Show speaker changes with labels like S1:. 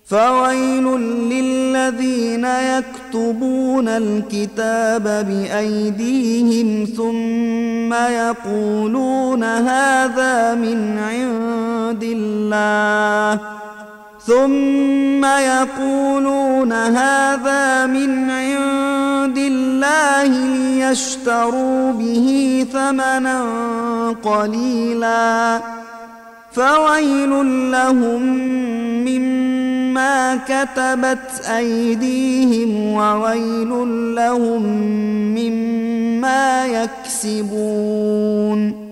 S1: فويل للذين يكتبون الكتاب بأيديهم ثم يقولون هذا من عند الله ليشتروا به ثمنا قليلا فويل لهم مما كتبت أيديهم وويل لهم مما يكسبون.